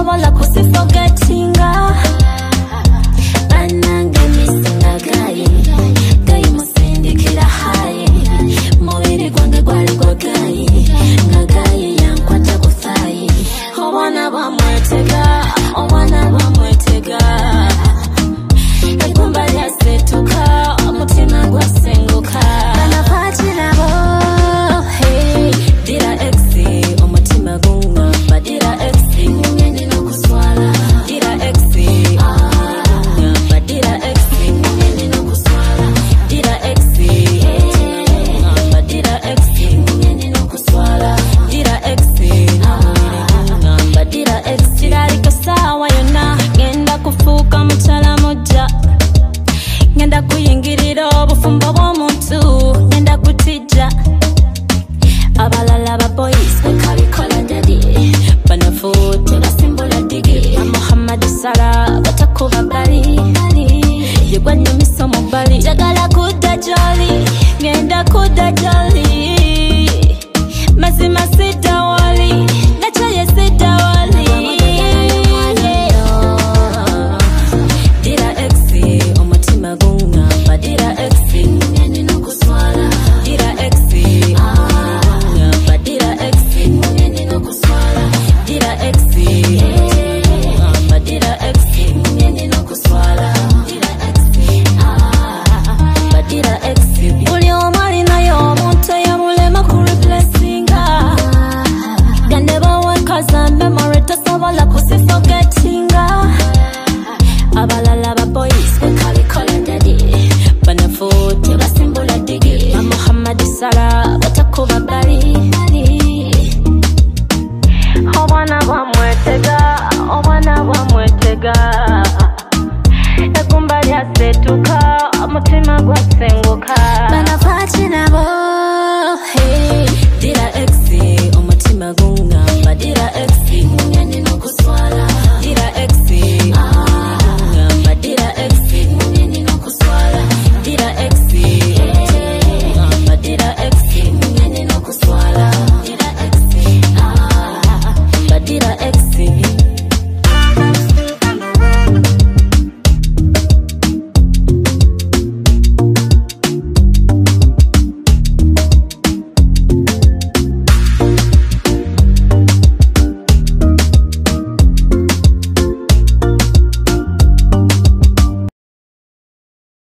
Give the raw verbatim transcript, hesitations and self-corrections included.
tosobola kusiforgetinga banange misinga gayi gayi musindikira hayi mubiri gwange gwali gwa gayi nga gayi yankwata kufayi obwana bwamwetega obwana bwamwetega ekumba lyasetuka omutima gwasenguka banafatirabo hey dira exi omutima gunga badira exi nyeni nokuswala dira exi gunga badira exi nyeni nokuswala dira exi badira exi nyeni nokuswala dira exi gunga badira exi dalika sawa yona ngenda kufuka mutala moja ngenda kuyingirira obufumbo bw'omuntu ngenda kutija abalala ba boys bekabikola ndadi banafuute basimbula digi Muhammad Salah batakuba bali yegwa nyumiso mu bali jagala kudda joli ngenda kudda joli mazima sidda wali nachaye sidda wali dira exi omutima gunga badira exi nyeni nokuswala dira exi gunga badira exi nyeni nokuswala dira exi gunga badira exi nyeni nokuswala dira exi badira exi buli omali nayo omuntu yamulema ku replacinga gande bawekaza memory tosobola kusiforgetinga abalala ba boys bekabikola ndadi banafuute basimbula digi Muhammad Salah batakuba bali obwana bwamwetega obwana bwamwetega ekumba lyasetuka omutima gwasenguka banafatirabo hey dira exi omutima gunga badira exi